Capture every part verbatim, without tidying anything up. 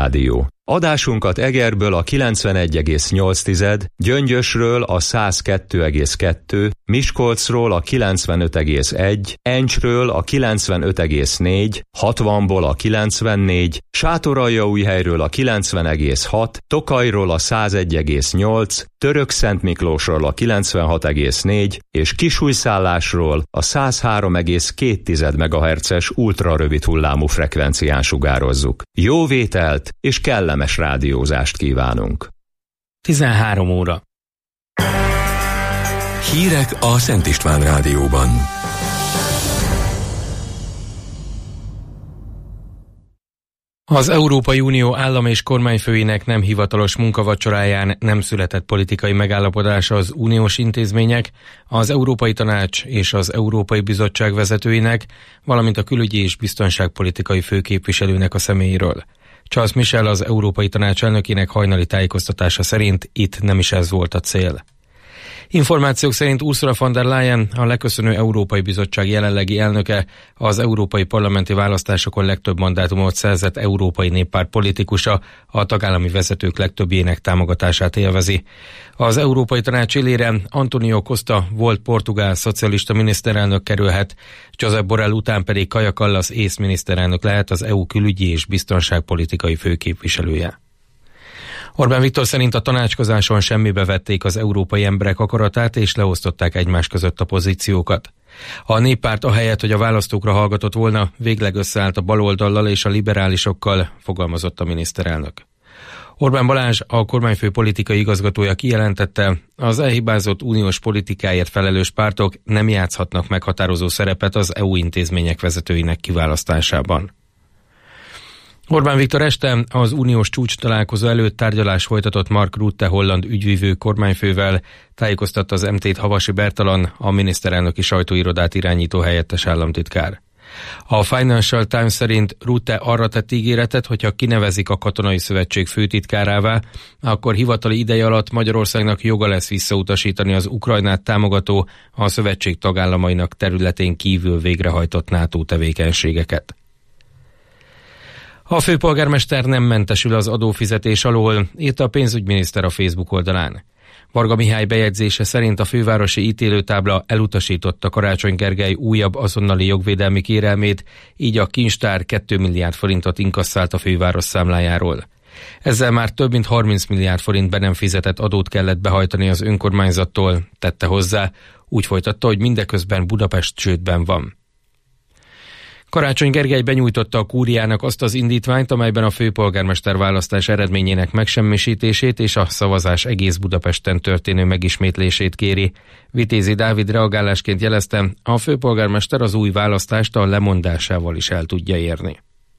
Rádió. Adásunkat Egerből a kilencvenegy egész nyolc, Gyöngyösről a száz kettő egész kettő, Miskolcról a kilencvenöt egész egy, Encsről a kilencvenöt egész négy, hatvanból a kilencvennégy, Sátoraljaújhelyről a kilencven egész hat, Tokajról a száz egy egész nyolc, Törökszentmiklósról a kilencvenhat egész négy és Kisújszállásról a száz három egész két megahertzes ultrarövid hullámú frekvencián sugározzuk. Jó vételt és kellemes rádiózást kívánunk. tizenhárom óra. Hírek a Szent István Rádióban. Az Európai Unió állam- és kormányfőinek nem hivatalos munkavacsoráján nem született politikai megállapodás az uniós intézmények, az Európai Tanács és az Európai Bizottság vezetőinek, valamint a külügyi és biztonságpolitikai főképviselőnek a személyéről. Charles Michel, az Európai Tanács elnökének hajnali tájékoztatása szerint itt nem is ez volt a cél. Információk szerint Ursula von der Leyen, a leköszönő Európai Bizottság jelenlegi elnöke, az európai parlamenti választásokon legtöbb mandátumot szerzett Európai Néppárt politikusa, a tagállami vezetők legtöbbjének támogatását élvezi. Az Európai Tanács élére António Costa volt portugál szocialista miniszterelnök kerülhet, Josep Borrell után pedig Kaja Kallas ész miniszterelnök lehet az é u külügyi és biztonságpolitikai főképviselője. Orbán Viktor szerint a tanácskozáson semmibe vették az európai emberek akaratát és leosztották egymás között a pozíciókat. A Néppárt ahelyett, hogy a választókra hallgatott volna, végleg összeállt a baloldallal és a liberálisokkal, fogalmazott a miniszterelnök. Orbán Balázs, a kormányfő politikai igazgatója kijelentette, az elhibázott uniós politikáért felelős pártok nem játszhatnak meghatározó szerepet az é u intézmények vezetőinek kiválasztásában. Orbán Viktor este az uniós csúcs találkozó előtt tárgyalás folytatott Mark Rutte holland ügyvivő kormányfővel, tájékoztatta az em té-t Havasi Bertalan, a miniszterelnöki sajtóirodát irányító helyettes államtitkár. A Financial Times szerint Rutte arra tett ígéretet, hogyha kinevezik a Katonai Szövetség főtitkárává, akkor hivatali ideje alatt Magyarországnak joga lesz visszautasítani az Ukrajnát támogató, a szövetség tagállamainak területén kívül végrehajtott NATO tevékenységeket. A főpolgármester nem mentesül az adófizetés alól, írta a pénzügyminiszter a Facebook oldalán. Varga Mihály bejegyzése szerint a fővárosi ítélőtábla elutasította Karácsony Gergely újabb azonnali jogvédelmi kérelmét, így a kincstár két milliárd forintot inkasszált a főváros számlájáról. Ezzel már több mint harminc milliárd forint be nem fizetett adót kellett behajtani az önkormányzattól, tette hozzá, úgy folytatta, hogy mindeközben Budapest csődben van. Karácsony Gergely benyújtotta a kúriának azt az indítványt, amelyben a főpolgármester választás eredményének megsemmisítését és a szavazás egész Budapesten történő megismétlését kéri. Vitézi Dávid reagálásként jelezte, a főpolgármester az új választást a lemondásával is el tudja érni.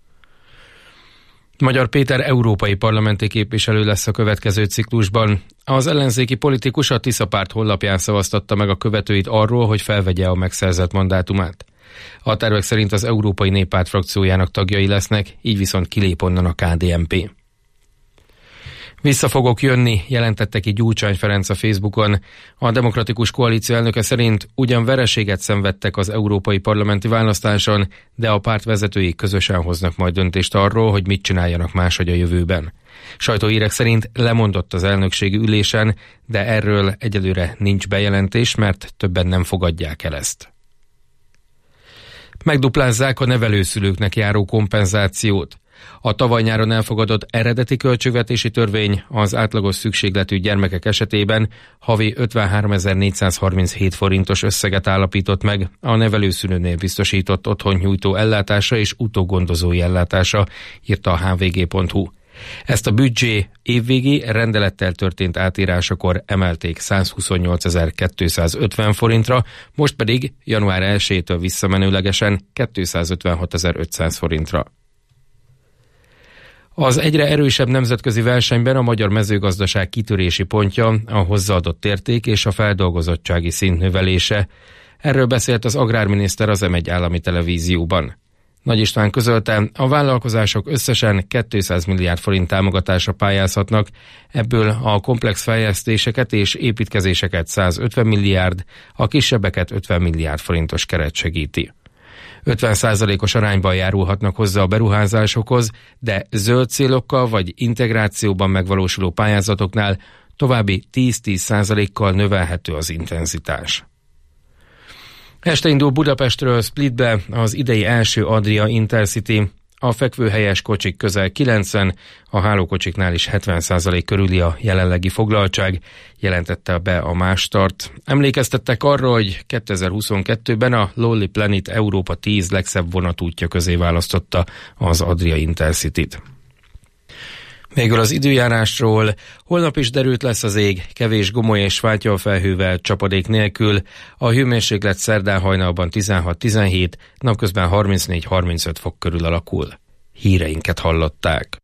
Magyar Péter európai parlamenti képviselő lesz a következő ciklusban. Az ellenzéki politikus a Tisza Párt honlapján szavaztatta meg a követőit arról, hogy felvegye a megszerzett mandátumát. A tervek szerint az Európai Néppárt frakciójának tagjai lesznek, így viszont kilép onnan a ká dé en pé. Vissza fogok jönni, jelentette ki Gyurcsány Ferenc a Facebookon. A Demokratikus Koalíció elnöke szerint ugyan vereséget szenvedtek az európai parlamenti választáson, de a párt vezetői közösen hoznak majd döntést arról, hogy mit csináljanak máshogy a jövőben. Sajtóhírek szerint lemondott az elnökségi ülésen, de erről egyelőre nincs bejelentés, mert többen nem fogadják el ezt. Megduplázzák a nevelőszülőknek járó kompenzációt. A tavaly nyáron elfogadott eredeti költségvetési törvény az átlagos szükségletű gyermekek esetében havi ötvenháromezer-négyszázharminchét forintos összeget állapított meg a nevelőszülőnél biztosított otthonnyújtó ellátása és utógondozói ellátása, írta a há vé gé pont hú. Ezt a büdzsé évvégi rendelettel történt átírásakor emelték százhuszonnyolcezer-kétszázötven forintra, most pedig január elsejétől visszamenőlegesen kétszázötvenhatezer-ötszáz forintra. Az egyre erősebb nemzetközi versenyben a magyar mezőgazdaság kitörési pontja a hozzáadott érték és a feldolgozottsági szint növelése. Erről beszélt az agrárminiszter az em egy állami televízióban. Nagy István közölte, a vállalkozások összesen kétszáz milliárd forint támogatásra pályázhatnak, ebből a komplex fejlesztéseket és építkezéseket százötven milliárd, a kisebbeket ötven milliárd forintos keret segíti. ötven százalékos arányban járulhatnak hozzá a beruházásokhoz, de zöld célokkal vagy integrációban megvalósuló pályázatoknál további tíz-tíz százalékkal növelhető az intenzitás. Este indul Budapestről Splitbe az idei első Adria Intercity. A fekvőhelyes kocsik közel kilencven, a hálókocsiknál is hetven százalék körüli a jelenlegi foglaltság, jelentette be a Mástart. Emlékeztettek arra, hogy kétezer-huszonkettőben a Lonely Planet Európa tíz legszebb vonatútja közé választotta az Adria Intercityt. Végül az időjárásról. Holnap is derült lesz az ég, kevés gomoly és fátyolfelhővel, csapadék nélkül. A hőmérséklet szerdán hajnalban tizenhat-tizenhét, napközben harmincnégy-harmincöt fok körül alakul. Híreinket hallották.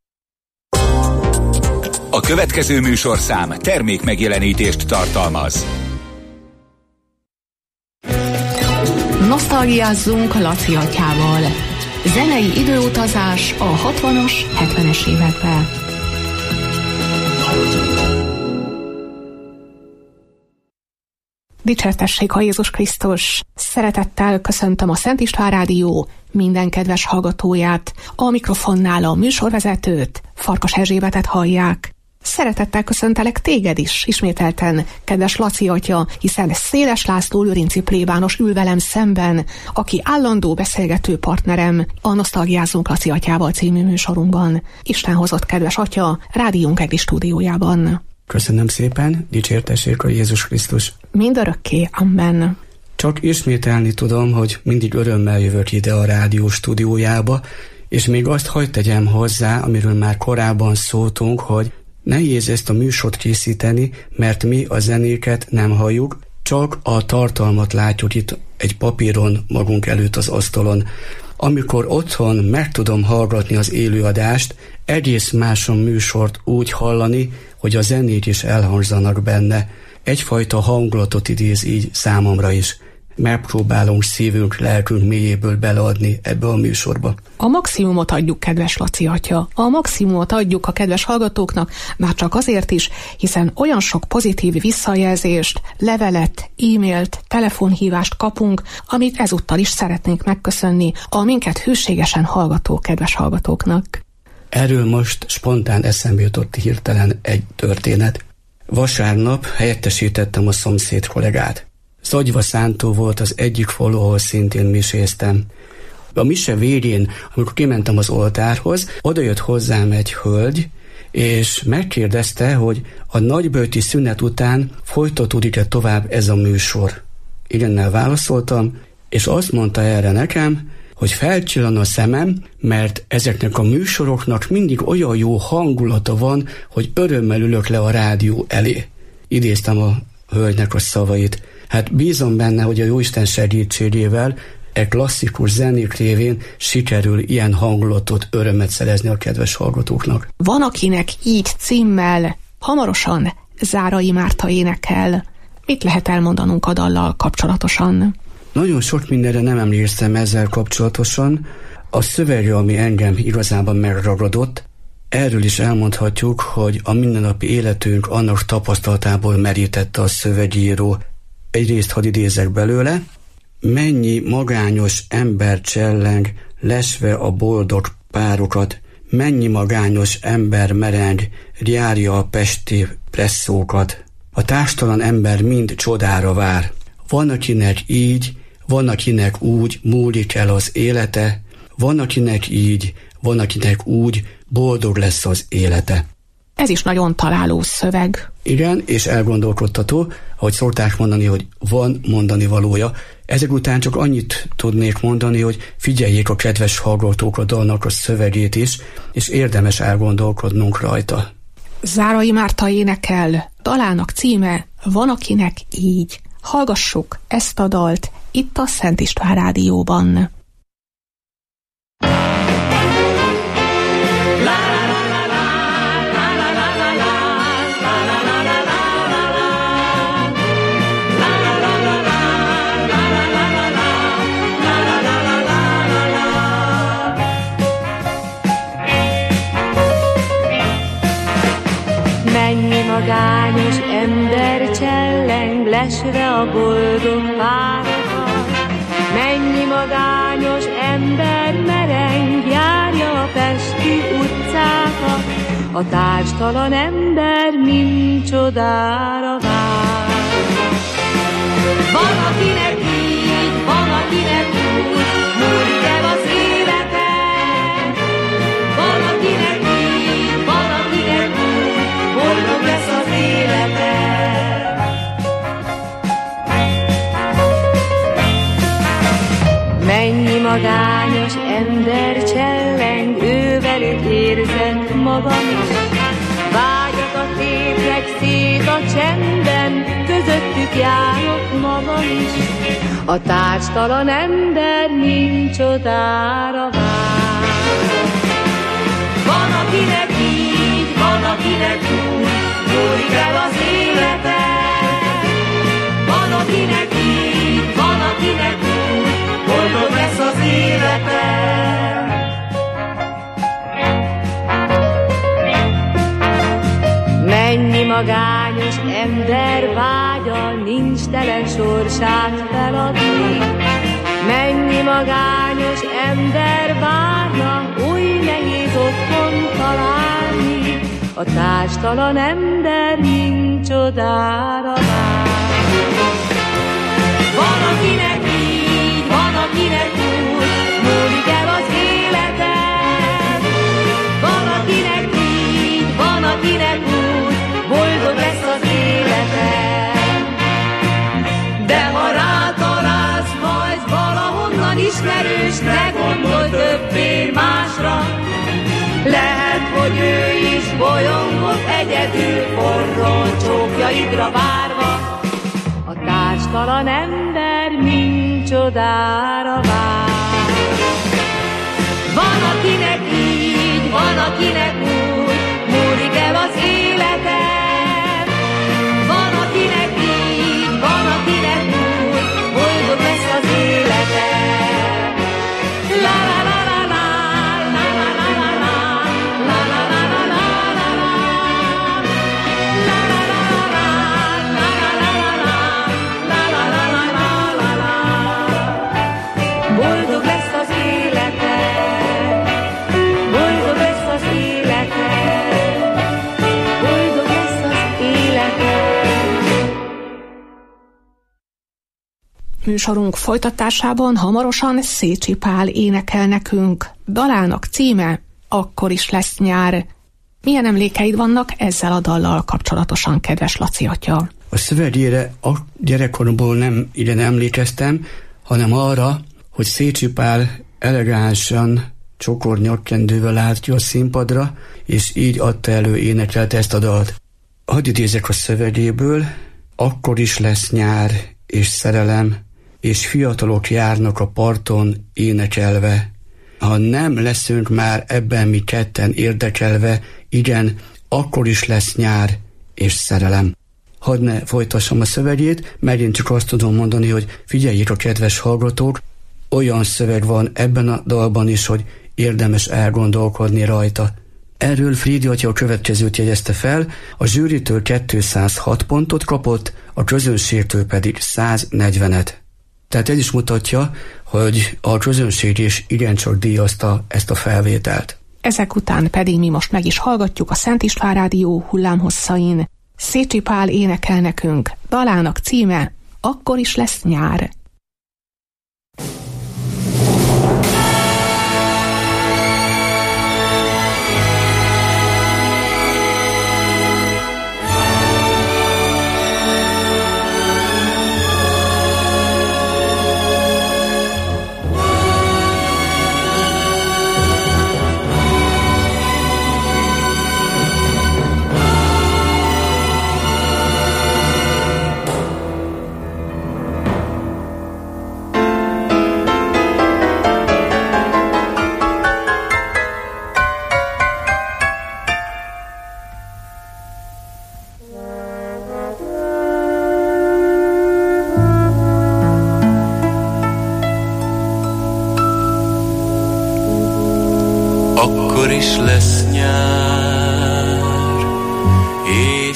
A következő műsorszám termék megjelenítést tartalmaz. Nosztalgiázzunk Laci atyával. Zenei időutazás a hatvanas, hetvenes években. Dicsértessék a Jézus Krisztus! Szeretettel köszöntöm a Szent István Rádió minden kedves hallgatóját, a mikrofonnál a műsorvezetőt, Farkas Erzsébetet hallják. Szeretettel köszöntelek téged is, ismételten, kedves Laci atya, hiszen Széles László lőrinci plébános ül velem szemben, aki állandó beszélgető partnerem a Nosztalgiázzunk Laci atyával című műsorunkban. Isten hozott, kedves atya, rádiónk egri stúdiójában. Köszönöm szépen, dicsértessék a Jézus Krisztus. Mindörökké, amen. Csak ismételni tudom, hogy mindig örömmel jövök ide a rádió stúdiójába, és még azt hadd tegyem hozzá, amiről már korábban szóltunk, hogy nehéz ezt a műsort készíteni, mert mi a zenéket nem halljuk, csak a tartalmat látjuk itt egy papíron magunk előtt az asztalon. Amikor otthon meg tudom hallgatni az élőadást, egész más a műsort úgy hallani, hogy a zenék is elhangzanak benne. Egyfajta hangulatot idéz így számomra is. Megpróbálunk szívünk, lelkünk mélyéből beleadni ebbe a műsorba. A maximumot adjuk, kedves Laci atya. A maximumot adjuk a kedves hallgatóknak, már csak azért is, hiszen olyan sok pozitív visszajelzést, levelet, e-mailt, telefonhívást kapunk, amit ezúttal is szeretnénk megköszönni a minket hűségesen hallgató kedves hallgatóknak. Erről most spontán eszembe jutott hirtelen egy történet. Vasárnap helyettesítettem a szomszéd kollégát. Zagyva Szántó volt az egyik falu, ahol szintén miséztem. A mise végén, amikor kimentem az oltárhoz, odajött hozzám egy hölgy, és megkérdezte, hogy a nagyböjti szünet után folytatódik-e tovább ez a műsor. Igennel válaszoltam, és azt mondta erre nekem, hogy felcsillan a szemem, mert ezeknek a műsoroknak mindig olyan jó hangulata van, hogy örömmel ülök le a rádió elé. Idéztem a hölgynek a szavait. Hát bízom benne, hogy a Jóisten segítségével e klasszikus zenék révén sikerül ilyen hangulatot, örömet szerezni a kedves hallgatóknak. Van, akinek így címmel hamarosan Zárai Márta énekel. Mit lehet elmondanunk a dallal kapcsolatosan? Nagyon sok mindenre nem emlékszem ezzel kapcsolatosan. A szövegre, ami engem igazában megragadott, erről is elmondhatjuk, hogy a mindennapi életünk annak tapasztalatából merítette a szövegíró. Egyrészt hadd idézek belőle: mennyi magányos ember cselleng, lesve a boldog párokat, mennyi magányos ember mereng, járja a pesti presszókat. A társtalan ember mind csodára vár. Van, akinek így, van, akinek úgy múlik el az élete, van, akinek így, van, akinek úgy, boldog lesz az élete. Ez is nagyon találó szöveg. Igen, és elgondolkodtató, ahogy szokták mondani, hogy van mondani valója. Ezek után csak annyit tudnék mondani, hogy figyeljék a kedves hallgatók a dalnak a szövegét is, és érdemes elgondolkodnunk rajta. Zárai Márta énekel, dalának címe Van, akinek így. Hallgassuk ezt a dalt itt a Szent István Rádióban. Mennyi magányos ember cselleng, lesve a boldog párokat, Mennyi magányos ember mereng, járja a pesti utcákat, a társtalan ember mind csodára vár. Van akinek így, van akinek úgy, múlik el az élete. Van akinek így, van akinek úgy, boldog lesz az élete. Mennyi magányos ember cselleng, ővelük érzett magam is. Vágyakat tépek szét a csendben, közöttük járok magam is. A társtalan ember mind csodára vár. Van akinek így, van akinek úgy, múlik el az élete. Van akinek így, van akinek úgy, boldog lesz az élete. Mennyi magányos ember vágya, nincs telen sorsát feladni. Mennyi magányos ember várna, új nehéz otthon találni. A társtalan ember mind csodára vár. Van akinek így, van akinek úgy, múlik el az élete. Van akinek így, van akinek úgy, boldog lesz az élete. De ha rátalálsz majd valahonnan ismerős, ne gondolj többé másra. Lehet, hogy ő is bolyongott egyedül, forró csókjaidra várva. A társtalan ember mind csodára vár. Van akinek így, van akinek úgy, múlik el az élete. Van akinek így, van akinek úgy, boldog lesz az élete. La la la la la, la la la la la, la la la la la la la, la la la la la, la la la la la, la la la la la la. Boldog lesz az élete, boldog lesz az élete, boldog lesz az élete. Műsorunk folytatásában hamarosan Szécsi Pál énekel nekünk. Dalának címe Akkor is lesz nyár. Milyen emlékeid vannak ezzel a dallal kapcsolatosan, kedves Laci atya? A szövegére a gyerekkoromból nem igen emlékeztem, hanem arra, hogy Szécsi Pál elegánsan csokor nyakkendővel állt ki a színpadra, és így adta elő, énekelte ezt a dalt. Hadd idézek a szövegéből: akkor is lesz nyár és szerelem, és fiatalok járnak a parton énekelve. Ha nem leszünk már ebben mi ketten érdekelve, igen, akkor is lesz nyár és szerelem. Hadd ne folytassam a szövegét, megint csak azt tudom mondani, hogy figyeljék a kedves hallgatók, olyan szöveg van ebben a dalban is, hogy érdemes elgondolkodni rajta. Erről Frídi atya a következőt jegyezte fel: a zsűritől kétszázhat pontot kapott, a közönségtől pedig száznegyvenet. Tehát ez is mutatja, hogy a közönség is igencsak díjazta ezt a felvételt. Ezek után pedig mi most meg is hallgatjuk a Szent István Rádió hullámhosszain. Szécsi Pál énekel nekünk, dalának címe Akkor is lesz nyár. Akkor is lesz nyár és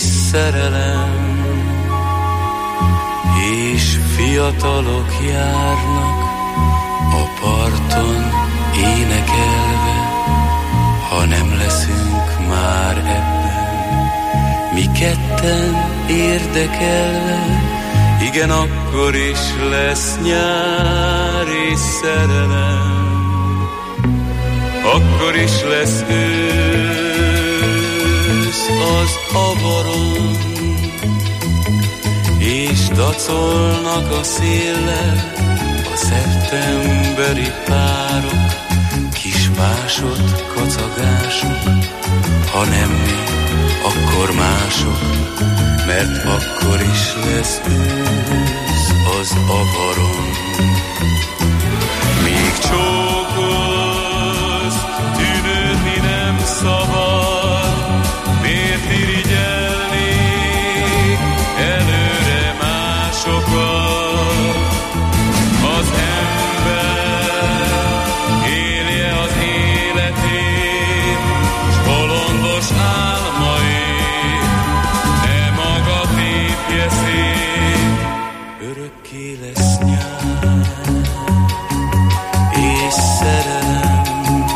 szerelem, és fiatalok járnak parton énekelve, ha nem leszünk már ebben, mi ketten érdekelve, igen, akkor is lesz nyár és szerelem, akkor is lesz ősz az avaron, és dacolnak a széllel a szeptemberi párok, kis vásott kacagások, ha nem mi, akkor mások, mert akkor is lesz ősz az avaron. Míg csókolsz, tűnődni nem szabad, miért irigyelnék előre másokat? Az ember élje az életét, s bolondos álmait ne maga tépje szét. Örökké lesz nyár és szerelem,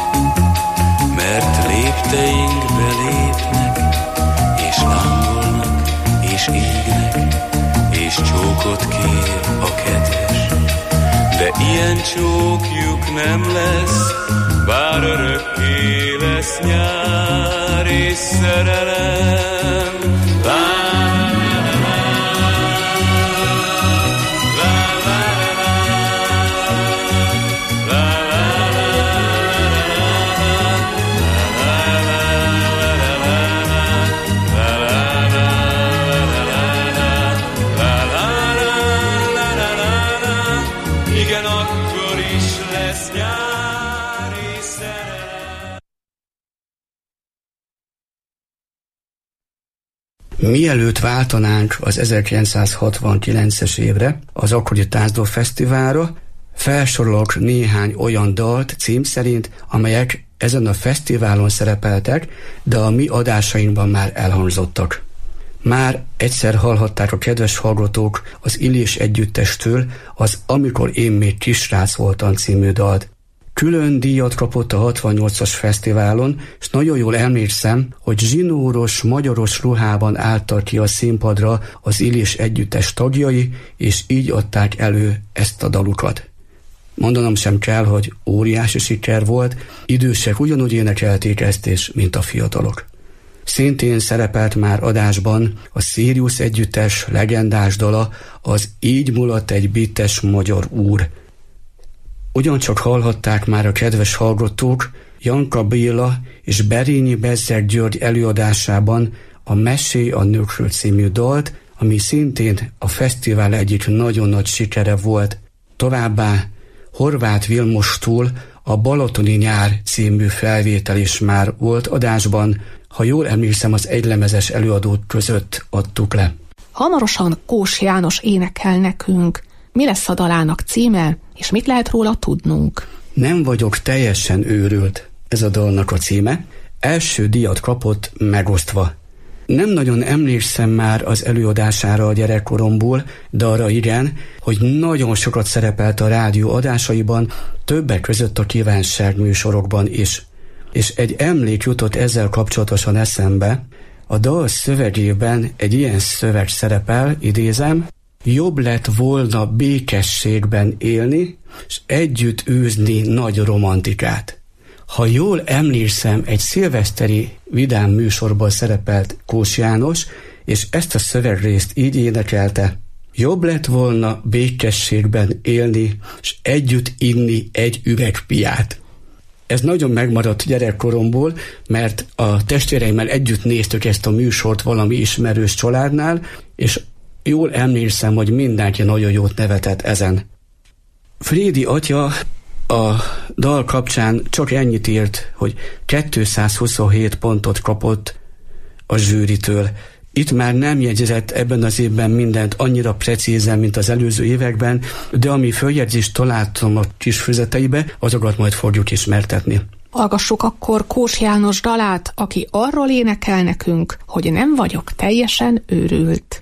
mert lépteinkbe lépnek, és lángolnak, és égnek, és csókot kér a kedves. De ilyen csókjuk nem lesz, bár örökké lesz nyár és szerelem. Mielőtt váltanánk az ezerkilencszázhatvankilences évre, az akkori Tánzdol Fesztiválra, felsorolok néhány olyan dalt cím szerint, amelyek ezen a fesztiválon szerepeltek, de a mi adásainkban már elhangzottak. Már egyszer hallhatták a kedves hallgatók az Illés együttestől az Amikor én még kisrác voltam című dalt. Külön díjat kapott a hatvannyolcas fesztiválon, és nagyon jól emlékszem, hogy zsinóros, magyaros ruhában álltak ki a színpadra az Illés együttes tagjai, és így adták elő ezt a dalukat. Mondanom sem kell, hogy óriási siker volt, idősek ugyanúgy énekelték ezt is, mint a fiatalok. Szintén szerepelt már adásban a Sirius együttes legendás dala, az Így mulat egy bites magyar úr. Ugyancsak hallhatták már a kedves hallgatók Janka Béla és Berényi Bezzeg György előadásában a Mesé a nőkről című dalt, ami szintén a fesztivál egyik nagyon nagy sikere volt. Továbbá Horváth Vilmostól a Balatoni nyár című felvétel is már volt adásban, ha jól emlékszem, az egylemezes előadók között adtuk le. Hamarosan Kós János énekel nekünk. Mi lesz a dalának címe, és mit lehet róla tudnunk? Nem vagyok teljesen őrült, ez a dalnak a címe. Első díjat kapott Megosztva. Nem nagyon emlékszem már az előadására a gyerekkoromból, de arra igen, hogy nagyon sokat szerepelt a rádió adásaiban, többek között a kívánság műsorokban is. És egy emlék jutott ezzel kapcsolatosan eszembe. A dal szövegében egy ilyen szöveg szerepel, idézem: jobb lett volna békességben élni, és együtt űzni nagy romantikát. Ha jól emlékszem, egy szilveszteri vidám műsorban szerepelt Kós János, és ezt a szövegrészt így énekelte: jobb lett volna békességben élni, és együtt inni egy üveg piát. Ez nagyon megmaradt gyerekkoromból, mert a testvéreimmel együtt néztük ezt a műsort valami ismerős családnál, és jól emlékszem, hogy mindenki nagyon jót nevetett ezen. Frédi atya a dal kapcsán csak ennyit írt, hogy kétszázhuszonhét pontot kapott a zsűritől. Itt már nem jegyzett ebben az évben mindent annyira precízen, mint az előző években, de ami följegyzést találtam a kis füzeteibe, azokat majd fogjuk ismertetni. Hallgassuk akkor Kós János dalát, aki arról énekel nekünk, hogy nem vagyok teljesen őrült.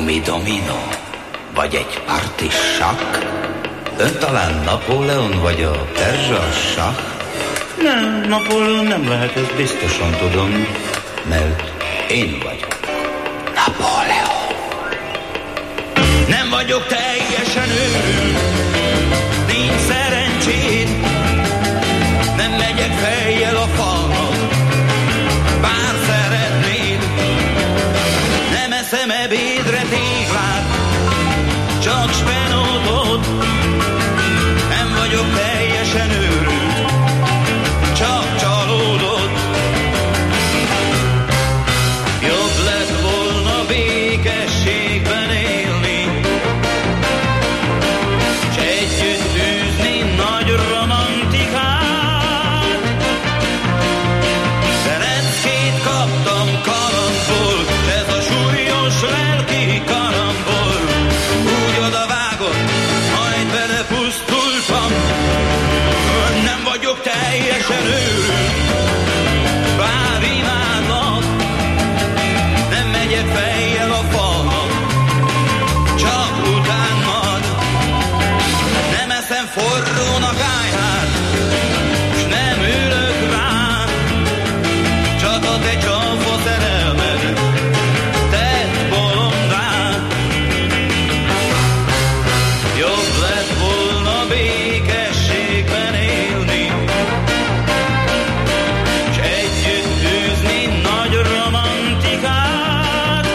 gumidominó, vagy egy partis sakk? Ön talán Napóleon vagy a perzsa sakk? Nem, Napóleon nem lehet, ezt biztosan tudom, mert én vagyok Napóleon. Nem vagyok teljesen őrült, nincs szerencséd, nem megyek fejjel a falnak, bár szeretnéd. Nem eszem ebédre téglát, csak spenótot. Nem vagyok teljesen őrült, csak csalódott. Jobb lett volna békességben élni, s együtt űzni nagy romantikát. De leckét kaptam kalandból, s ez a súlyos lelki karambol úgy odavágott, majd belepusztultam. Nem vagyok teljesen őrült, bár imádlak, nem megyek fejjel a falnak, csak utánad. Nem eszem forrónak áját, s nem ülök rá, csak a te csalfa szerelmed tett bolondá. Jobb lett volna békességben élni, s együtt űzni nagy romantikát.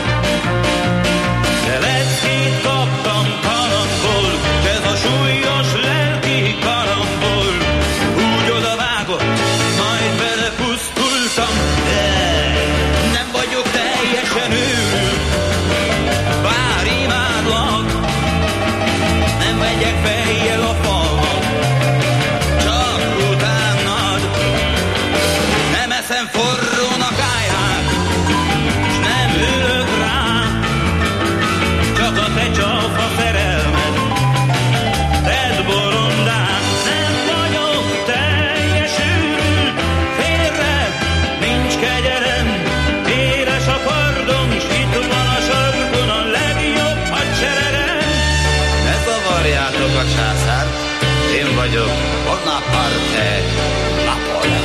De leckét kaptam kalandból, s ez a súlyos lelki karambol úgy odavágott, majd belepusztultam. De nem vagyok teljesen őrült, bár imádlak, nem megyek fejjel a falnak, csak utánad. Nem eszem forrónak áját, s nem ülök rá, csak a te csalfa szerelmed tedd bolondá. Nem vagyok teljes őrült, félre nincs kegyelem, éles a kardom, s itt van a sarkon a legjobb hadseregem. Ne zavarjátok a császár, én vagyok Bonaparte Napóleon.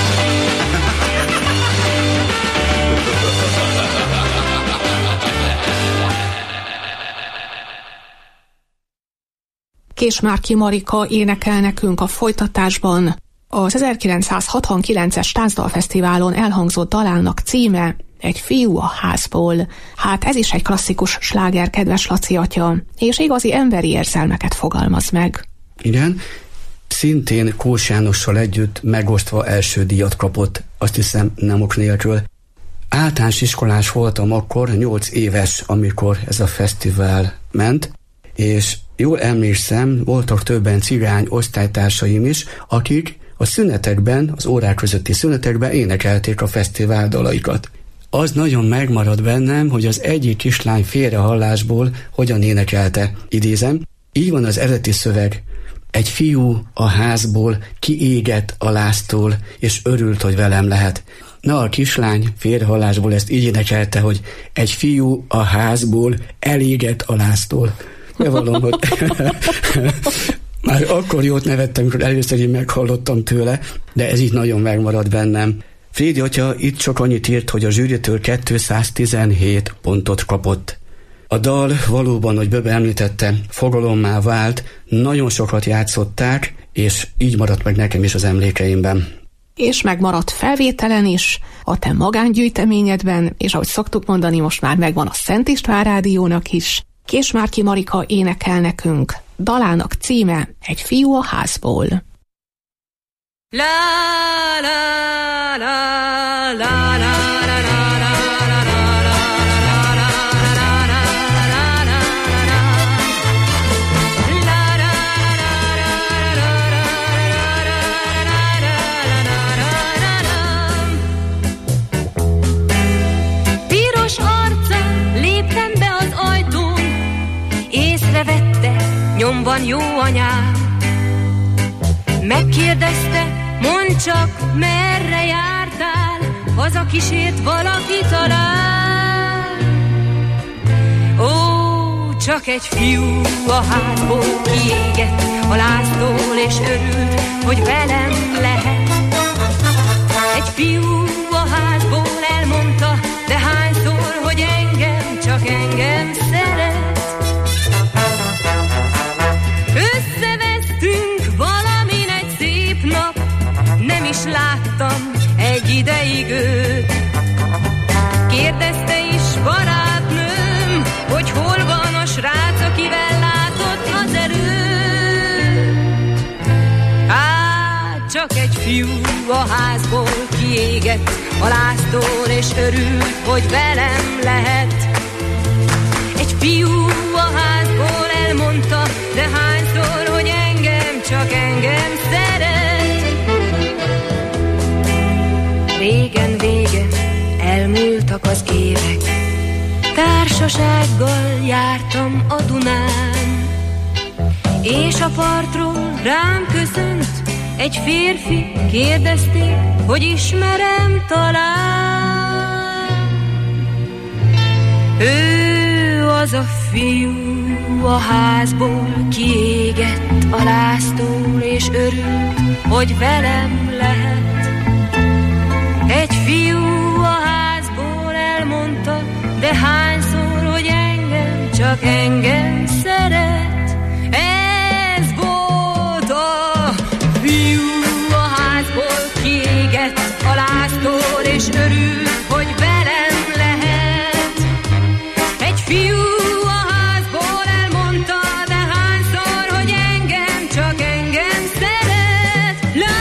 Késmárki Marika énekel nekünk a folytatásban. Az ezerkilencszázhatvankilences Tánzdalfesztiválon elhangzott dalának címe Egy fiú a házból. Hát ez is egy klasszikus sláger, kedves Laci atya, és igazi emberi érzelmeket fogalmaz meg. Igen, szintén Kós Jánossal együtt megosztva első díjat kapott, azt hiszem nem ok nélkül. Általános iskolás voltam akkor, nyolc éves, amikor ez a fesztivál ment, és jól emlékszem, voltak többen cigány osztálytársaim is, akik a szünetekben, az órák közötti szünetekben énekelték a fesztivál dalaikat. Az nagyon megmaradt bennem, hogy az egyik kislány félrehallásból hogyan énekelte, idézem, így van az eredeti szöveg: egy fiú a házból kiégett a láztól, és örült, hogy velem lehet. Na, a kislány félrehallásból ezt így énekelte, hogy egy fiú a házból elégett a láztól. Bevallom, hogy már akkor jót nevettem, amikor először így meghallottam tőle, de ez így nagyon megmaradt bennem. Frédi atya itt csak annyit írt, hogy a zsűritől kétszáztizenhét pontot kapott. A dal valóban, hogy Böbe említette, fogalommá vált, nagyon sokat játszották, és így maradt meg nekem is az emlékeimben. És megmaradt felvételen is, a te magángyűjteményedben, és ahogy szoktuk mondani, most már megvan a Szent István Rádiónak is. Késmárki Marika énekel nekünk. Dalának címe Egy fiú a házból. La la la la la nyomban jó anyám. Megkérdezte, mondd csak, merre jártál, hazakísért valaki talán. csak egy fiú a házból kiégett a láztól, és örült, hogy velem lehet. Egy fiú a házból elmondta, de hányszor, hogy engem, csak engem szeret. Összevesztünk valamin egy szép nap, nem is láttam egy ideig őt. Kérdezte is barátnőm, hogy hol van a srác, akivel látott az erőt. Hát csak egy fiú a házból kiégett a láztól, és örült, hogy velem lehet. Egy fiú a házból elmondta, de hányszor, hogy engem, csak engem szeret. Régen vége, elmúltak az évek, társasággal jártam a Dunán, és a partról rám köszönt egy férfi, kérdezték, hogy ismerem talán. Ő az a fiú a házból kiégett a láztól, és örült, hogy velem lehet. Egy fiú a házból elmondta, de hányszor, hogy engem, csak engem szeret. Ez volt a fiú a házból kiégett a láztól, és örült, hogy velem lehet. Egy fiú a házból elmondta, de hányszor, hogy engem, csak engem szeret. La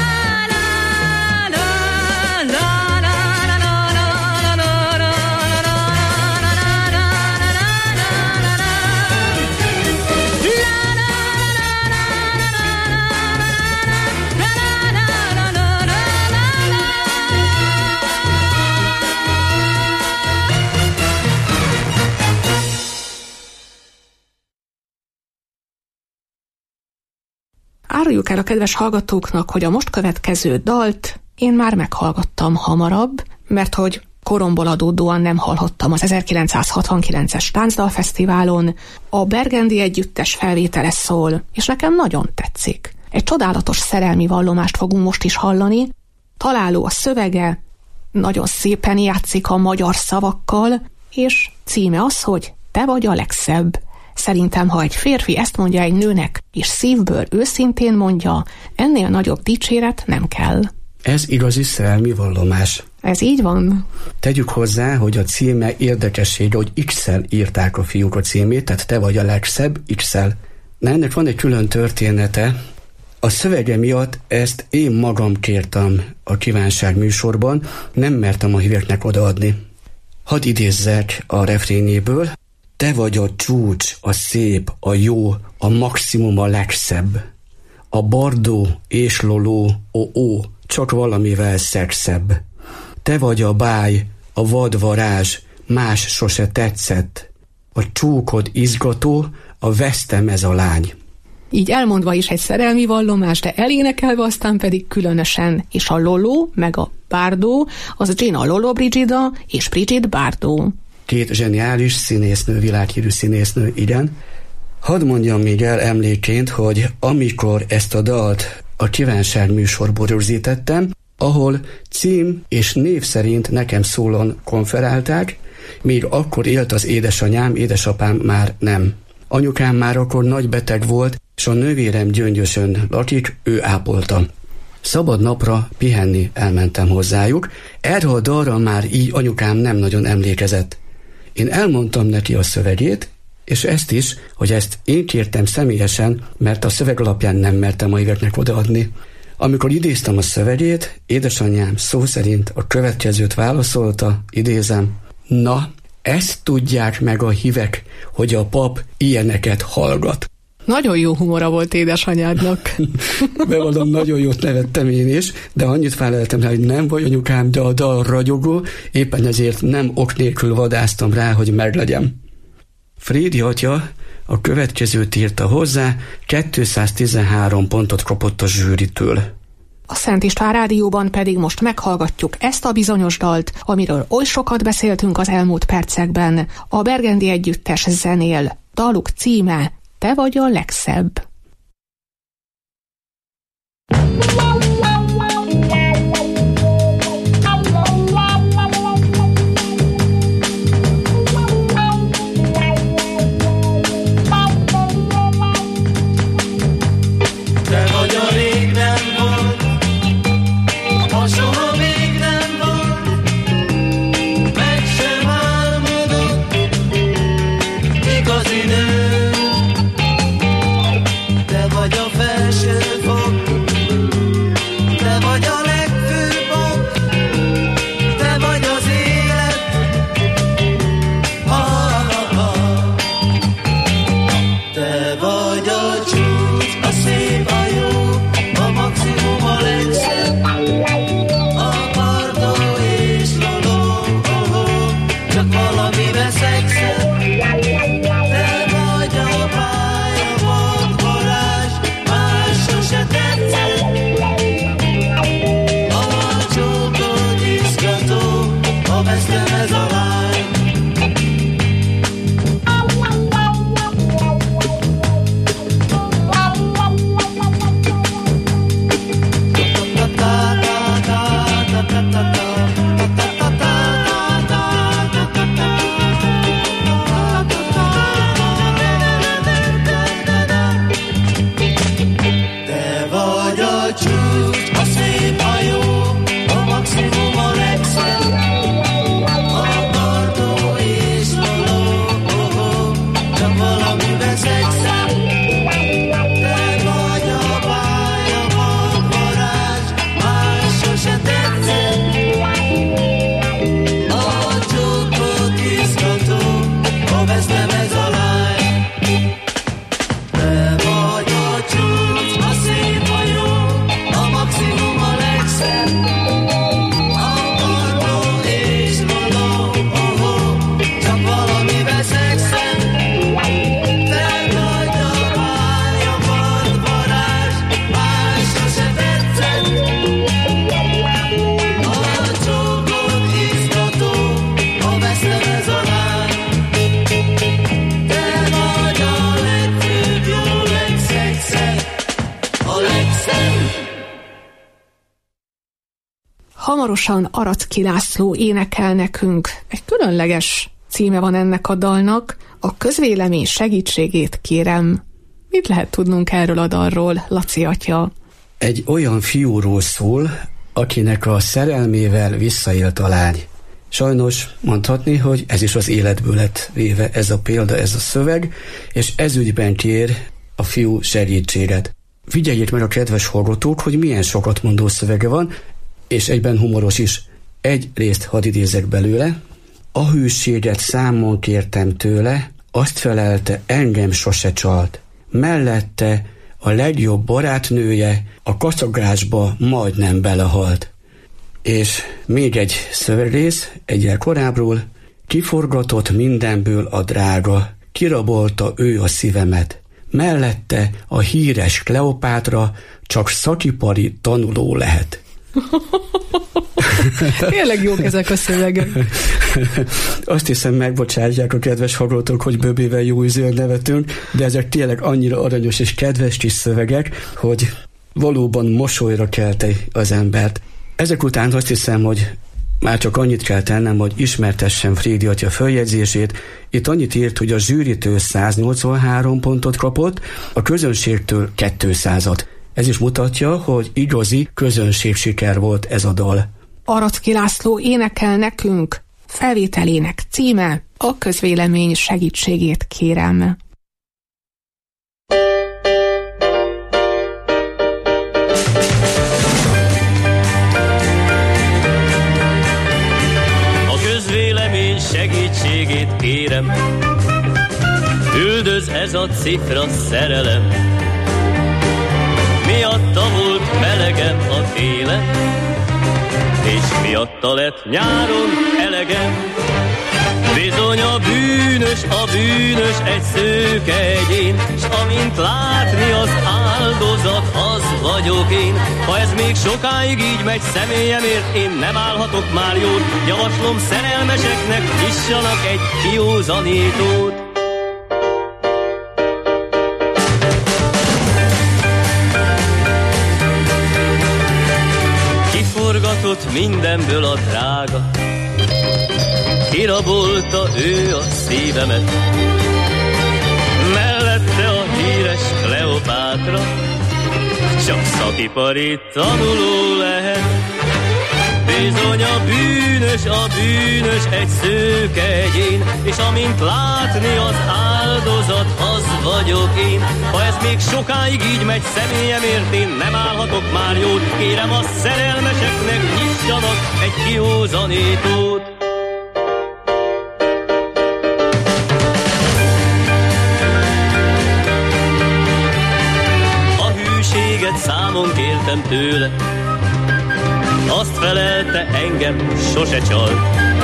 Áruljuk el a kedves hallgatóknak, hogy a most következő dalt én már meghallgattam hamarabb, mert hogy koromból adódóan nem hallhattam az ezerkilencszázhatvankilences Táncdalfesztiválon. A Bergendi Együttes felvétele szól, és nekem nagyon tetszik. Egy csodálatos szerelmi vallomást fogunk most is hallani. Találó a szövege, nagyon szépen játszik a magyar szavakkal, és címe az, hogy Te vagy a legszebb. Szerintem, ha egy férfi ezt mondja egy nőnek, és szívből őszintén mondja, ennél nagyobb dicséret nem kell. Ez igazi szerelmi vallomás. Ez így van. Tegyük hozzá, hogy a címe érdekessége, hogy X-el írták a fiúk a címét, tehát Te vagy a legszebb, X-el. Na, ennek van egy külön története. A szövege miatt ezt én magam kértem a Kívánság műsorban, nem mertem a híveknek odaadni. Hadd idézzek a refrénjéből. Te vagy a csúcs, a szép, a jó, a maximum, a legszebb. A bardó és loló, ó-ó, csak valamivel szexebb. Te vagy a báj, a vad varázs, más sose tetszett. A csúkod izgató, a vesztem ez a lány. Így elmondva is egy szerelmi vallomás, de elénekelve aztán pedig különösen, és a loló, meg a bárdó, az Gina Lollobrigida és Brigitte Bardot. Két zseniális színésznő, világhírű színésznő, igen. Hadd mondjam még el emléként, hogy amikor ezt a dalt a Kívánság műsorból rögzítettem, ahol cím és név szerint nekem szólon konferálták, még akkor élt az édesanyám, édesapám már nem. Anyukám már akkor nagy beteg volt, és a nővérem Gyöngyösön lakik, ő ápolta. Szabad napra pihenni elmentem hozzájuk, erről a dalra már így anyukám nem nagyon emlékezett. Én elmondtam neki a szövegét, és ezt is, hogy ezt én kértem személyesen, mert a szöveg alapján nem mertem a éveknek odaadni. Amikor idéztem a szövegét, édesanyám szó szerint a következőt válaszolta, idézem, na, ezt tudják meg a hívek, hogy a pap ilyeneket hallgat. Nagyon jó humora volt édesanyádnak. Bevallom, nagyon jót nevettem én is, de annyit feleltem rá, hogy nem vagy anyukám, de a dal ragyogó, éppen ezért nem ok nélkül vadáztam rá, hogy meglegyem. Frédi atya a következőt írta hozzá, kétszáztizenhárom pontot kapott a zsűritől. A Szent István Rádióban pedig most meghallgatjuk ezt a bizonyos dalt, amiről oly sokat beszéltünk az elmúlt percekben. A Bergendi Együttes zenél daluk címe Te vagy a legszebb. Hamarosan Aracki László énekel nekünk. Egy különleges címe van ennek a dalnak. A közvélemény segítségét kérem. Mit lehet tudnunk erről a dalról, Laci atya? Egy olyan fiúról szól, akinek a szerelmével visszaélt a lány. Sajnos mondhatni, hogy ez is az életből lett véve ez a példa, ez a szöveg, és ezügyben kér a fiú segítséget. Figyeljék meg a kedves hallgatók, hogy milyen sokat mondó szövege van, és egyben humoros is. Egy részt hadd idézek belőle. A hűséget számon kértem tőle, azt felelte, engem sose csalt. Mellette a legjobb barátnője a kacagásba majdnem belehalt. És még egy szövegrész, egyel korábbról, kiforgatott mindenből a drága, kirabolta ő a szívemet. Mellette a híres Kleopátra csak szakipari tanuló lehet. Tényleg jók ezek a szövegek. Azt hiszem, megbocsátják a kedves hallgatók, hogy Böbével jó ízűen nevetünk, de ezek tényleg annyira aranyos és kedves kis szövegek, hogy valóban mosolyra kelte az embert. Ezek után azt hiszem, hogy már csak annyit kell tennem, hogy ismertessem Frédi atya följegyzését. Itt annyit írt, hogy a zsűritől száznyolcvanhárom pontot kapott, a közönségtől kétszázat. Ez is mutatja, hogy igazi közönségsiker volt ez a dal. Aracki László énekel nekünk, felvételének címe A közvélemény segítségét kérem. A közvélemény segítségét kérem, üldöz ez a cifra szerelem. Miatta volt melegem a télen, és miatta lett nyáron elegem. Bizony a bűnös, a bűnös egy szőke egyén, s amint látni az áldozat, az vagyok én. Ha ez még sokáig így megy személyemért, én nem állhatok már jót. Javaslom szerelmeseknek, nyissanak egy kiózanítót. Kiásott mindenből a drága, kirabolta ő a szívemet. Mellette a híres Kleopátra, csak szakipari tanuló lehet. Bizony a bűnös, a bűnös egy szőke egyén, és amint látni az áldozat, az vagyok én. Ha ez még sokáig így megy, személyemért én nem állhatok már jót. Kérem a szerelmeseknek nyissanak egy kiózanítót. A hűséget számon kértem tőle, azt felelte, engem sose csalt.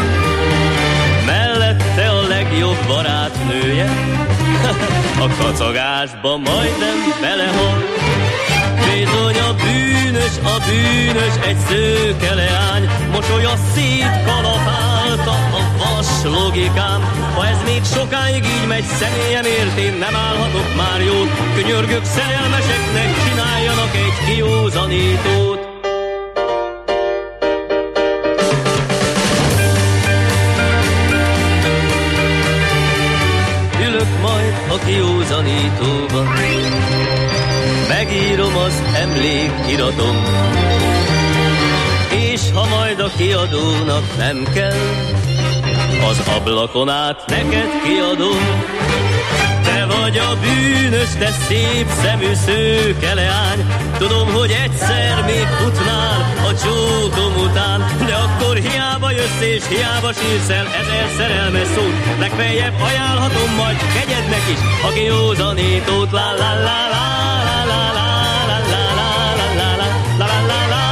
Mellette a legjobb barátnője, a kacagásba majdnem belehalt. Bizony a bűnös, a bűnös egy szőke leány, mosolya szétkalapálta a vas logikám. Ha ez még sokáig így megy, személyemért én nem állhatok már jót. Könyörgök szerelmeseknek, csináljanak egy kiózanítót. Majd a kiózanítóban megírom az emlékiratom, és ha majd a kiadónak nem kell, az ablakon át neked kiadom. Te vagy a bűnös, te szép szemű szőke leány, tudom, hogy egyszer még futnál a csókom után, de akkor hiába jössz és hiába sírsz el ezer szerelmes szót. Legfeljebb ajánlhatom majd kegyednek is a kiózanítót. La la la la la la la la la la la la la la la.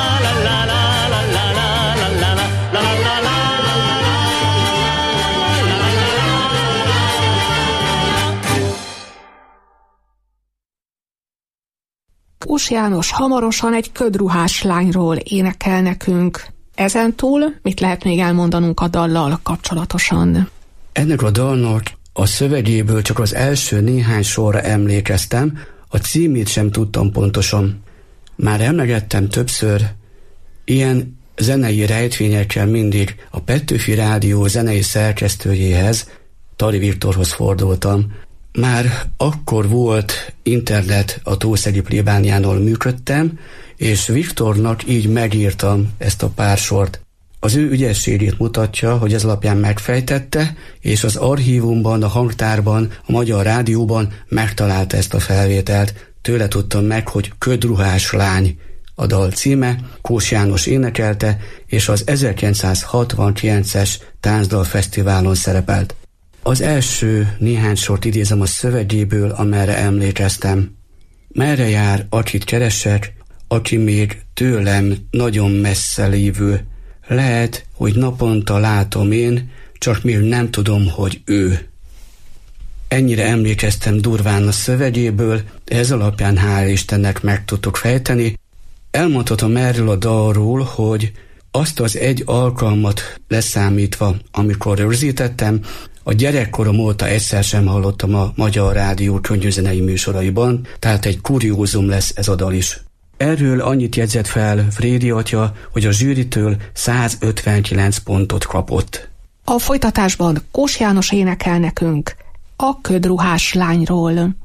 Kós János hamarosan egy ködruhás lányról énekel nekünk. Ezentúl mit lehet még elmondanunk a dallal kapcsolatosan? Ennek a dalnak a szövegéből csak az első néhány sorra emlékeztem, a címét sem tudtam pontosan. Már emlegettem többször, ilyen zenei rejtvényekkel mindig a Petőfi Rádió zenei szerkesztőjéhez, Tari Viktorhoz fordultam. Már akkor volt internet, a Tószegi plébániánál működtem, és Viktornak így megírtam ezt a pár sort. Az ő ügyességét mutatja, hogy ez alapján megfejtette, és az archívumban, a hangtárban, a Magyar Rádióban megtalálta ezt a felvételt. Tőle tudtam meg, hogy Ködruhás lány a dal címe, Kós János énekelte, és az ezerkilencszázhatvankilences Táncdalfesztiválon szerepelt. Az első néhány sort idézem a szövegéből, amerre emlékeztem. Merre jár, akit keresek, aki még tőlem nagyon messze lévő. Lehet, hogy naponta látom én, csak még nem tudom, hogy ő. Ennyire emlékeztem durván a szövegéből, ez alapján hál' Istennek meg tudtuk fejteni. Elmondhatom erről a dalról, hogy azt az egy alkalmat leszámítva, amikor rögzítettem, a gyerekkorom óta egyszer sem hallottam a Magyar Rádió könnyűzenei műsoraiban, tehát egy kuriózum lesz ez a dal is. Erről annyit jegyzett fel Frédi atya, hogy a zsűritől százötvenkilenc pontot kapott. A folytatásban Kós János énekel nekünk a Ködruhás lányról.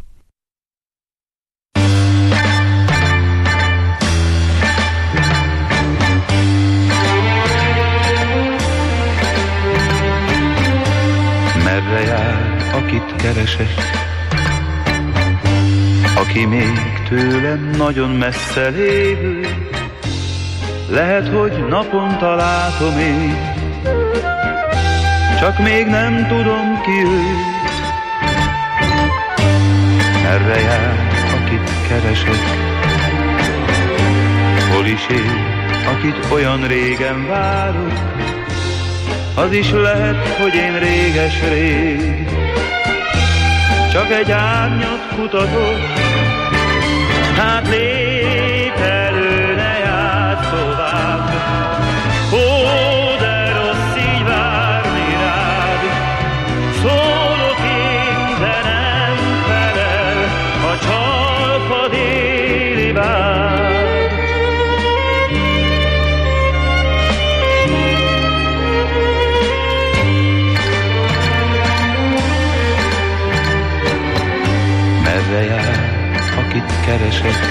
Merre jár, akit keresek, aki még tőlem nagyon messze lévő. Lehet, hogy naponta látom én, csak még nem tudom ki ő. Merre jár, akit keresek, hol is él, akit olyan régen várok. Az is lehet, hogy én réges-rég csak egy árnyat kutatok. Hát lép elő, ne járj tovább. Ó, de rossz így várni rád. Szólok én, de nem felel a csalfa déli vád. keresek.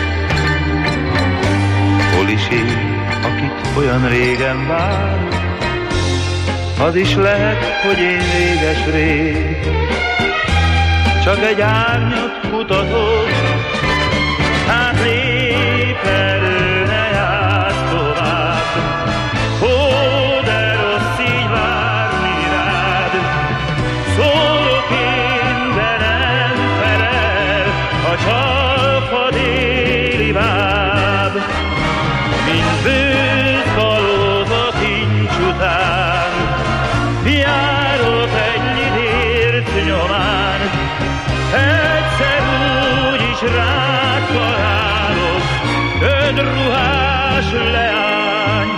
Hol is él, akit olyan régen vár, az is lehet, hogy én réges-rég csak egy árnyat kutatok, hát épp erő ne jár tovább. Ó, de rossz így várni rád, szólok én, de nem felel a csalfa déli báb. Mint bőt kalóz a kincs után, járok egy lidért nyomán, egyszer úgy is rád találok, ködruhás leány.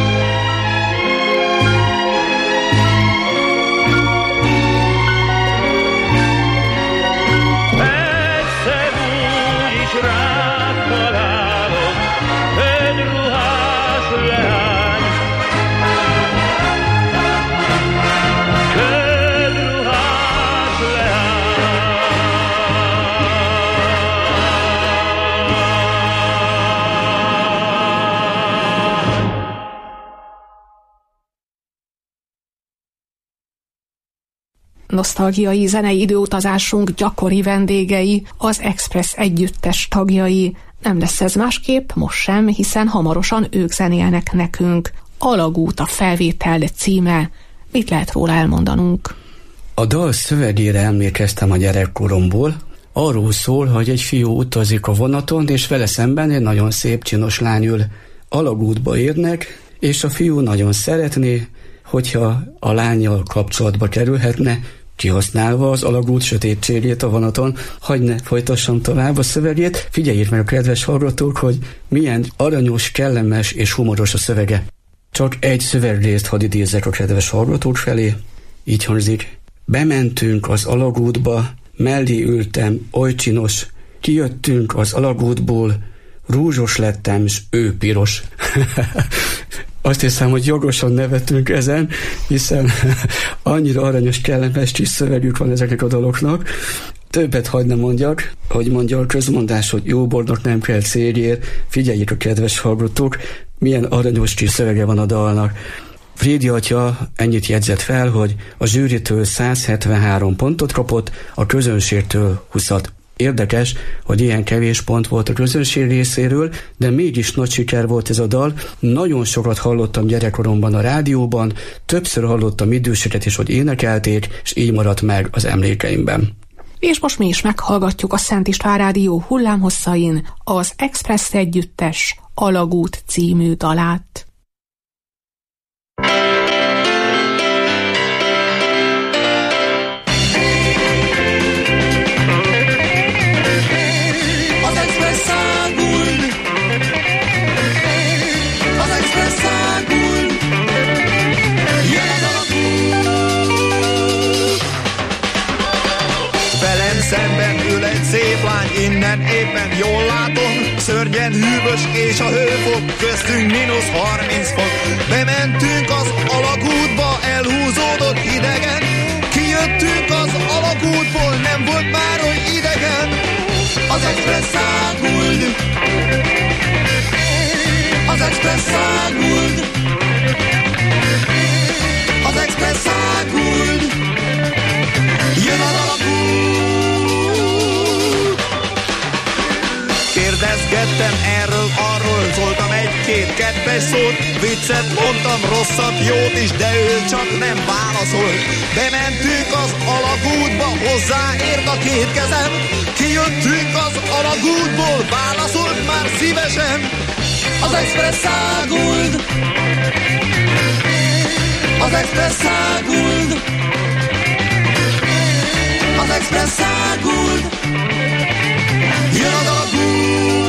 Egyszer úgy is rád találok, ködruhás leány. Ködruhás leány. Nosztalgiai zenei időutazásunk gyakori vendégei, az Express együttes tagjai. Nem lesz ez másképp, most sem, hiszen hamarosan ők zenélnek nekünk. Alagút a felvétel címe. Mit lehet róla elmondanunk? A dal szövegére emlékeztem a gyerekkoromból. Arról szól, hogy egy fiú utazik a vonaton, és vele szemben egy nagyon szép csinos lány ül. Alagútba érnek, és a fiú nagyon szeretné, hogyha a lánnyal kapcsolatba kerülhetne, kihasználva az alagút sötétségét a vonaton. Hagy ne folytassam tovább a szövegét, figyeljék meg a kedves hallgatók, hogy milyen aranyos, kellemes és humoros a szövege. Csak egy szövegrészt hadd idézzek a kedves hallgatók felé. Így hangzik. Bementünk az alagútba, mellé ültem, oly csinos, kijöttünk az alagútból, rúzsos lettem, s ő piros. Azt hiszem, hogy jogosan nevetünk ezen, hiszen annyira aranyos, kellemes kis szövegük van ezeknek a daloknak. Többet hadd ne mondjak, hogy mondja a közmondás, hogy jó bornak nem kell céljér. Figyeljék a kedves hallgatók, milyen aranyos kis szövege van a dalnak. Frédi atya ennyit jegyzett fel, hogy a zsűritől száz hetvenhárom pontot kapott, a közönségtől húszat. Érdekes, hogy ilyen kevés pont volt a közönség részéről, de mégis nagy siker volt ez a dal. Nagyon sokat hallottam gyerekkoromban a rádióban, többször hallottam időseket is, hogy énekelték, és így maradt meg az emlékeimben. És most mi is meghallgatjuk a Szent István Rádió hullámhosszain az Express együttes Alagút című dalát. Szemben ül egy szép lány, innen éppen jól látom, szörnyen hűvös és a hőfok, köztünk mínusz harminc fok. Bementünk az alagútba, elhúzódott idegen, kijöttünk az alagútból, nem volt már oly idegen. Az Express száguld, az Express száguld, az Express száguld, jön az alagút. Kérdezgettem erről, arról, szóltam egy-két kedves szót, viccet mondtam, rosszat, jót is, de ő csak nem válaszolt. Bementünk az alagútba, hozzáért a két kezem, kijöttünk az alagútból, válaszolt már szívesen. Az Express száguld, az Express száguld, az Express száguld, jön az alagút.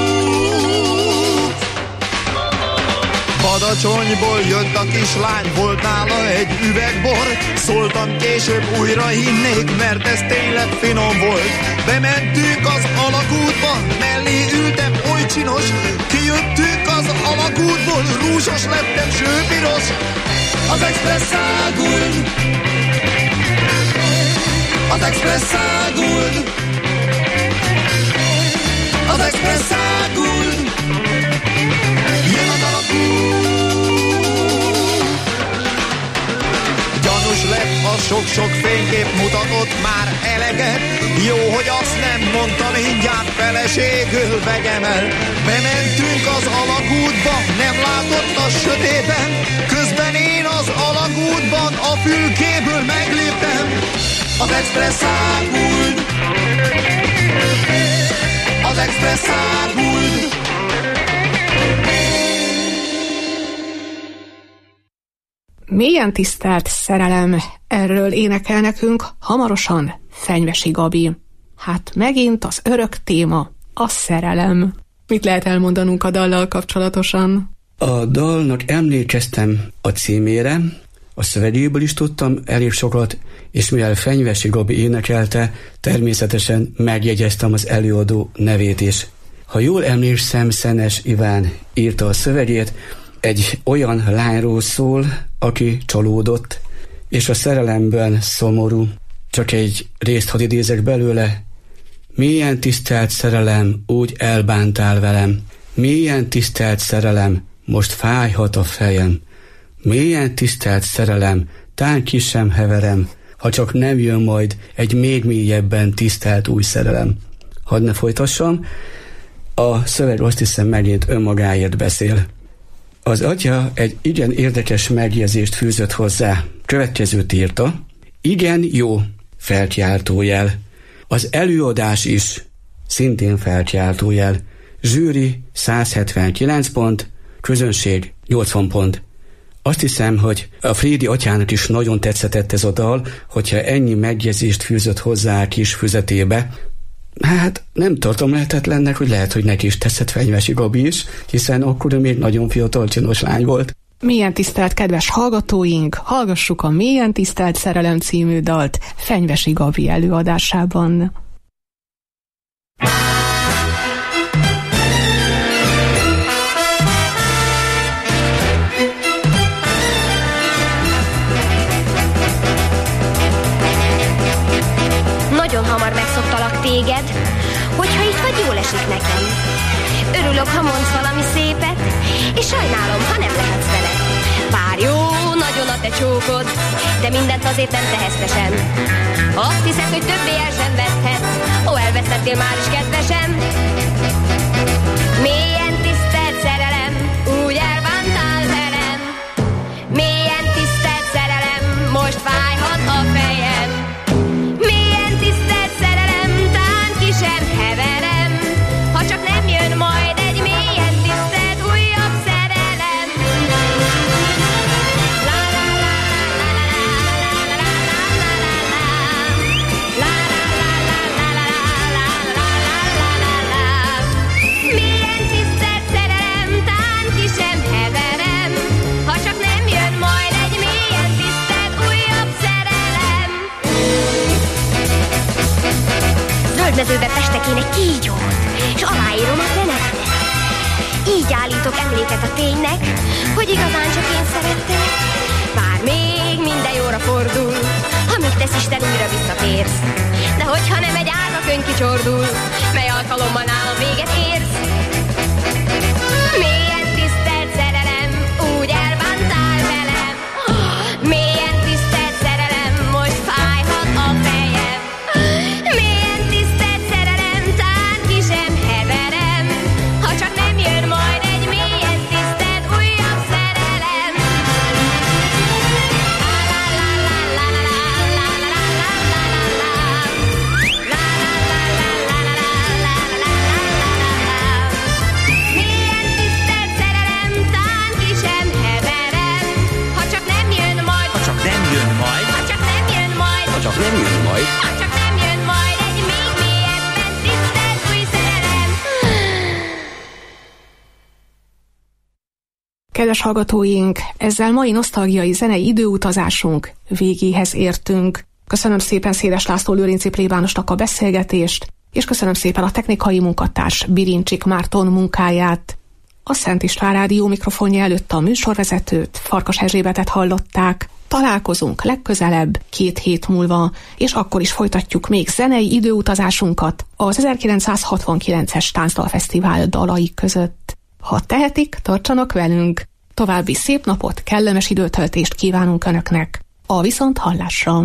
Badacsonyból jött a kislány, volt nála egy üvegbor, szóltam később újra hinnék, mert ez tényleg finom volt. Bementünk az alagútba, mellé ültem oly csinos, kijöttünk az alagútból, rúzsos lettem, sőpiros. Az Express száguld, az Express száguld, az express szágul, jön a dalakút. Gyanús lett a sok-sok fénykép, mutatott már eleget. Jó, hogy azt nem mondta, mindjárt feleségül vegyem el. Bementünk az alagútba, nem látott a sötéten. Közben én az alagútban a fülkéből megléptem. Az express száguld, az express száguld. Mélyen tisztelt szerelem, erről énekel nekünk hamarosan Fenyvesi Gabi. Hát megint az örök téma, a szerelem. Mit lehet elmondanunk a dallal kapcsolatosan? A dalnak emlékeztem a címére, a szövegéből is tudtam elég sokat, és mivel Fenyvesi Gabi énekelte, természetesen megjegyeztem az előadó nevét is. Ha jól emlékszem, Szenes Iván írta a szövegét, egy olyan lányról szól, aki csalódott, és a szerelemben szomorú. Csak egy részt hadd idézek belőle. Mélyen tisztelt szerelem, úgy elbántál velem. Mélyen tisztelt szerelem, most fájhat a fejem. Mélyen tisztelt szerelem, tán ki sem heverem, ha csak nem jön majd egy még mélyebben tisztelt új szerelem. Hadd ne folytassam, a szöveg azt hiszem megint önmagáért beszél. Az atya egy igen érdekes megjegyzést fűzött hozzá. Következőt írta. Igen, jó, felkiáltójel. Az előadás is, szintén felkiáltójel. Zsűri száz hetvenkilenc pont, közönség nyolcvan pont. Azt hiszem, hogy a Frédi atyának is nagyon tetszett ez a dal, hogyha ennyi megjegyzést fűzött hozzá a kis füzetébe. Hát nem tartom lehetetlennek, hogy lehet, hogy neki is tetszett Fenyvesi Gabi is, hiszen akkor ő még nagyon fiatal csinos lány volt. Mélyen tisztelt kedves hallgatóink, hallgassuk a Mélyen tisztelt szerelem című dalt Fenyvesi Gabi előadásában. Nagyon hamar megszoktalak téged, hogyha itt vagy, jól esik nekem. Örülök, ha mondsz valami szépet, és sajnálom, ha nem lehetsz vele. Bár jó, nagyon a te csókod, de mindent azért nem tehesztesen. Azt hiszed, hogy többé el sem veszhetsz, ó, elvesztettél már is kedvesem. Mélyen tisztelt szerelem, úgy elbántál velem. Mélyen tisztelt szerelem, most fájhat a fejem. Mélyen tisztelt szerelem, tán ki sem heverem, ha csak nem jön majd egy mélyen tisztelt újabb szerelem. La la la la la la la la la la la. Mélyen tisztelt szerelem, tán ki sem heverem, ha csak nem jön majd egy mélyen tisztelt újabb szerelem. Zöldmezőbe festek én egy kígyót, s aláírom a te nevedet. Így állítok emléket a ténynek, hogy igazán csak én szerettelek. Bár még minden jóra fordul, ha mit tesz Isten, újra visszatérsz. De hogyha nem egy árva könyv kicsordul, mely alkalommal nálam véget érsz. Mélyen tisztelt szerelem, úgy elbántál velem. Mélyen tisztelt szerelem, most fájhat a fejem. Mélyen tisztelt szerelem, tán ki sem heverem, ha csak nem jön majd egy mélyen tisztelt újabb szerelem. Mélyen tisztelt szerelem, tán ki sem heverem, ha csak nem jön majd. Ha csak nem jön majd. Ha csak nem jön majd. Ha csak nem jön majd. Ha csak nem jön majd egy még mélyebben tisztelt új szerelem. Kedves hallgatóink, ezzel mai nosztalgiai zenei időutazásunk végéhez értünk. Köszönöm szépen Széles László Lőrinci plébánosnak a beszélgetést, és köszönöm szépen a technikai munkatárs Birincsik Márton munkáját. A Szent István Rádió mikrofonja előtt a műsorvezetőt, Farkas Erzsébetet hallották. Találkozunk legközelebb két hét múlva, és akkor is folytatjuk még zenei időutazásunkat az ezerkilencszázhatvankilences Táncdalfesztivál dalai között. Ha tehetik, tartsanak velünk! További szép napot, kellemes időtöltést kívánunk Önöknek! A viszonthallásra!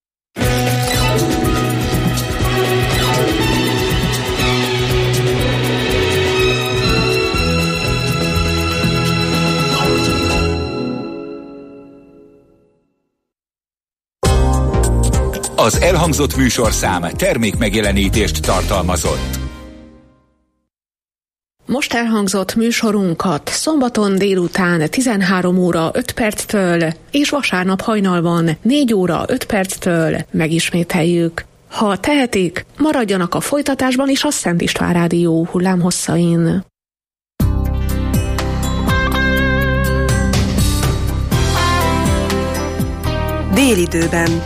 Az elhangzott műsorszám termékmegjelenítést tartalmazott. Most elhangzott műsorunkat szombaton délután tizenhárom óra öt perctől és vasárnap hajnalban négy óra öt perctől megismételjük. Ha tehetik, maradjanak a folytatásban is a Szent István Rádió hullámhosszain. Délidőben.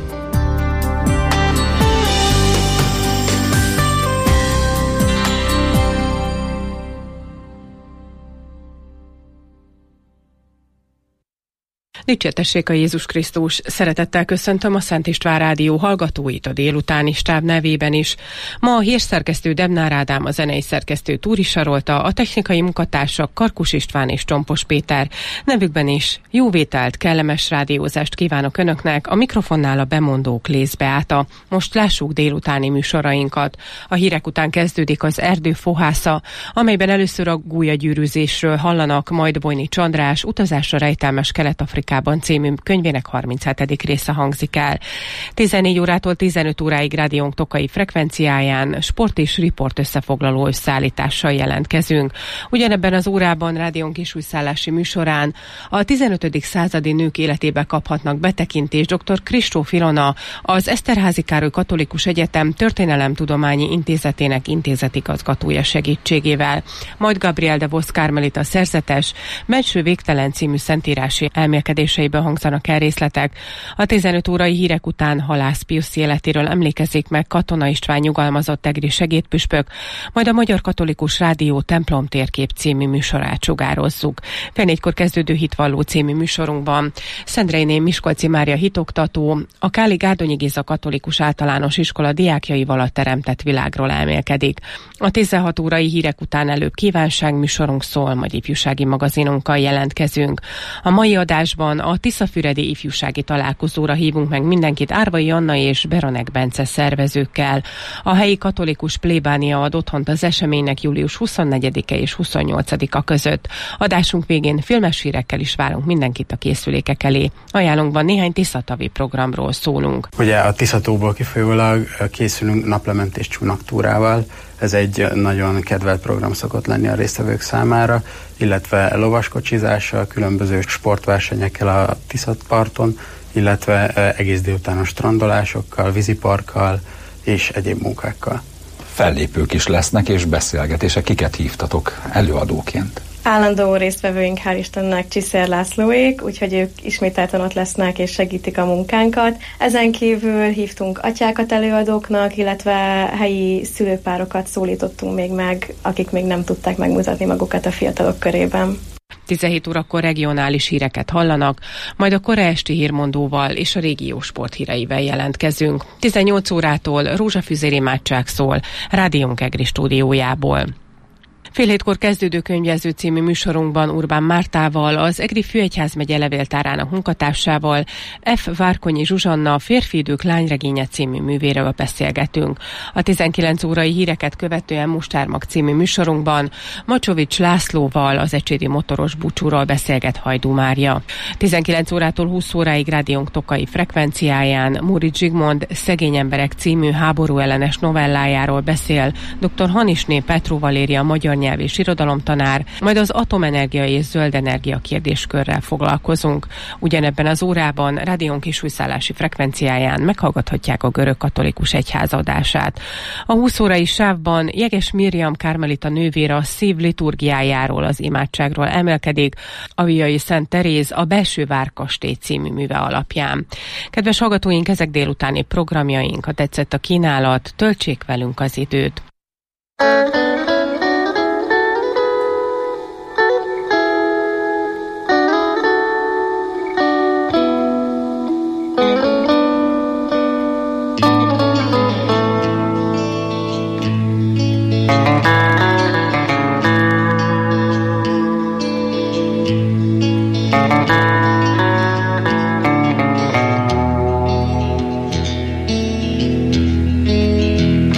Dicsértessék a Jézus Krisztus! Szeretettel köszöntöm a Szent István Rádió hallgatóit a délutáni stáb nevében is. Ma a hírszerkesztő Demnár Ádám, a zenei szerkesztő Túri Sarolta, a technikai munkatársak Karkus István és Csompos Péter. Nevükben is jó vételt, kellemes rádiózást kívánok Önöknek, a mikrofonnál a bemondók Lész Beáta. Most lássuk délutáni műsorainkat. A hírek után kezdődik az Erdő fohásza, amelyben először a gólyagyűrűzésről hallanak, majd Bojni Csandrás Utazásra rejtelmes Kelet-Afrikában című könyvének harminchetedik része hangzik el. tizennégy órától tizenöt óráig rádiónk Tokai frekvenciáján sport és riport összefoglaló összeállítással jelentkezünk. Ugyanebben az órában rádiónk kisújszállási műsorán a tizenötödik századi nők életébe kaphatnak betekintést dr. Kristóf Ilona, az Eszterházy Károly Katolikus Egyetem Történelemtudományi Intézetének intézetigazgatója segítségével. Majd Gabriel de Vos Kármelita szerzetes Belső végtelen című szentírási elmélkedéseiben hangzanak el részletek. A tizenöt órai hírek után Halász Piusz életéről emlékezik meg Katona István nyugalmazott egri segédpüspök, majd a Magyar Katolikus Rádió Templom térkép című műsorát sugározzuk. Fél négykor kezdődő Hitvalló című műsorunkban Szendreiné Miskolci Mária hitoktató, a Káli Gárdonyi Géza Katolikus Általános Iskola diákjaival a teremtett világról elmélkedik. A tizenhat órai hírek után előbb kívánság műsorunk szól, majd ifjúsági magazinunkkal jelentkezünk. A mai adásban a Tiszafüredi ifjúsági találkozóra hívunk meg mindenkit Árvai Anna és Beronek Bence szervezőkkel. A helyi katolikus plébánia ad otthont az eseménynek július huszonnegyedike és huszonnyolcadika között. Adásunk végén filmes hírekkel is várunk mindenkit a készülékek elé. Ajánlunkban néhány Tiszatavi programról szólunk. Ugye a Tiszatóból kifolyólag készülünk naplementés csónaktúrával. Ez egy nagyon kedvelt program szokott lenni a résztvevők számára, illetve lovaskocsizással, különböző sportversenyekkel a Tiszatparton, illetve egész délutános strandolásokkal, víziparkkal és egyéb munkákkal. Fellépők is lesznek és beszélgetések. Kiket hívtatok előadóként? Állandó résztvevőink, hál' Istennek, Csiszer Lászlóék, úgyhogy ők ismételten ott lesznek és segítik a munkánkat. Ezen kívül hívtunk atyákat előadóknak, illetve helyi szülőpárokat szólítottunk még meg, akik még nem tudták megmutatni magukat a fiatalok körében. tizenhét órakor regionális híreket hallanak, majd a kora esti hírmondóval és a régió sporthíreivel jelentkezünk. tizennyolc órától Rózsafüzér imádság szól, rádiónk egri stúdiójából. Fél hétkor kezdődő könyvjelző című műsorunkban Urbán Mártával, az Egri Főegyházmegye levéltárának munkatársával, F. Várkonyi Zsuzsanna Férfi idők lányregénye című művéről beszélgetünk. A tizenkilenc órai híreket követően Mustármag című műsorunkban Macsovics Lászlóval, az ecséri motoros búcsúról beszélget Hajdú Mária. tizenkilenc órától húsz óráig rádiónk Tokai frekvenciáján Móricz Zsigmond Szegény emberek című háború ellenes novellájáról beszél dr. Hanisné Petró Valéria magyar nyelv és irodalomtanár, majd az atomenergia és zöld energia kérdéskörrel foglalkozunk. Ugyanebben az órában rádiónk kisújszállási frekvenciáján meghallgathatják a görög katolikus egyház adását. A húsz órai sávban Jeges Mirjam Kármelita nővér a szív liturgiájáról, az imádságról emelkedik, a Viai Szent Teréz a Belső Várkastély című műve alapján. Kedves hallgatóink, ezek délutáni programjaink, ha tetszett a kínálat, töltsék velünk az időt.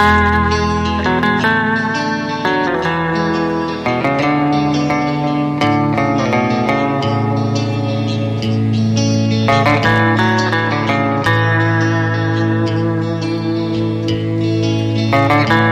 Thank you.